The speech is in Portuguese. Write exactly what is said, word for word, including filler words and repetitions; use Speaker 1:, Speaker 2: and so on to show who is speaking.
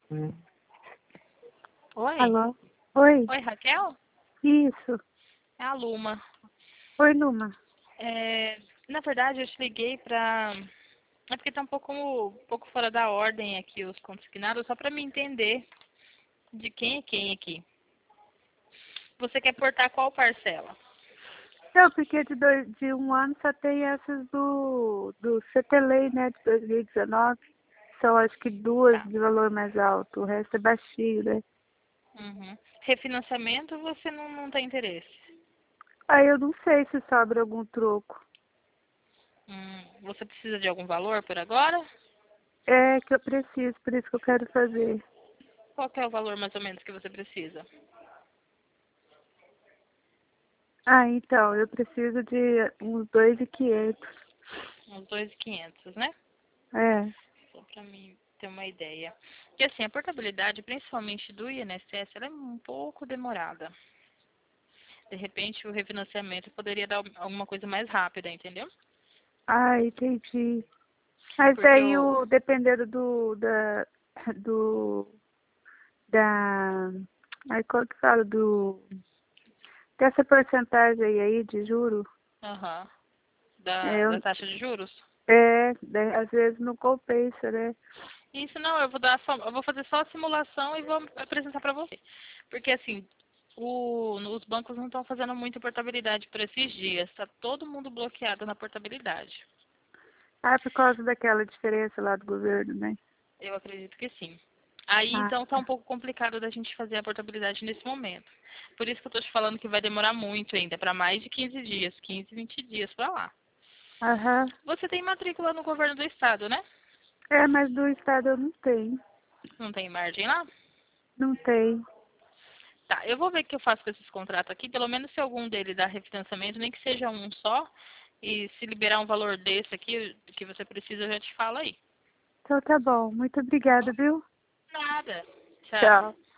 Speaker 1: Oi?
Speaker 2: Alô? Oi?
Speaker 1: Oi, Raquel?
Speaker 2: Isso.
Speaker 1: É a Luma.
Speaker 2: Oi, Numa.
Speaker 1: É, na verdade, eu te liguei pra... É porque tá um pouco, um pouco fora da ordem aqui os consignados, só pra me entender de quem é quem aqui. Você quer portar qual parcela?
Speaker 2: Não, porque de, dois, de um ano só tem essas do, do C T L E, né, de dois mil e dezenove. São acho que duas
Speaker 1: Tá.
Speaker 2: de valor mais alto, o resto é baixinho, né?
Speaker 1: Uhum. Refinanciamento você não, não tem interesse?
Speaker 2: Aí eu não sei se sobra algum troco.
Speaker 1: Hum, você precisa de algum valor por agora?
Speaker 2: É que eu preciso, por isso que eu quero fazer.
Speaker 1: Qual que é o valor mais ou menos que você precisa?
Speaker 2: Ah, então, eu preciso de uns dois mil e quinhentos.
Speaker 1: Uns dois mil e quinhentos, né?
Speaker 2: É.
Speaker 1: Só para mim ter uma ideia. E assim, a portabilidade, principalmente do I N S S, ela é um pouco demorada. De repente, o refinanciamento poderia dar alguma coisa mais rápida, entendeu?
Speaker 2: Ah, entendi. Mas
Speaker 1: Porque
Speaker 2: daí,
Speaker 1: o...
Speaker 2: o, dependendo do, da, do, da, aí como que fala, do, dessa porcentagem aí de juro,
Speaker 1: Aham.
Speaker 2: é,
Speaker 1: Da, da
Speaker 2: eu,
Speaker 1: taxa de juros.
Speaker 2: é, daí, às vezes não compensa, né?
Speaker 1: Isso não, eu vou dar só, eu vou fazer só a simulação e vou apresentar para você. Porque assim, o, os bancos não estão fazendo muita portabilidade por esses dias. Está todo mundo bloqueado na portabilidade.
Speaker 2: Ah, por causa daquela diferença lá do governo, né?
Speaker 1: Eu acredito que sim. Aí
Speaker 2: Ah,
Speaker 1: então tá um pouco complicado da gente fazer a portabilidade nesse momento. Por isso que eu tô te falando que vai demorar muito ainda, para mais de quinze dias, quinze, vinte dias para lá.
Speaker 2: aham.
Speaker 1: Você tem matrícula no governo do estado, né?
Speaker 2: É, mas do estado eu não tenho.
Speaker 1: Não tem margem lá?
Speaker 2: Não tenho.
Speaker 1: Tá, eu vou ver o que eu faço com esses contratos aqui, pelo menos se algum deles dá refinanciamento, nem que seja um só, e se liberar um valor desse aqui, que você precisa, eu já te falo aí.
Speaker 2: Então tá bom. Muito obrigada, viu?
Speaker 1: Nada. Tchau.
Speaker 2: Tchau.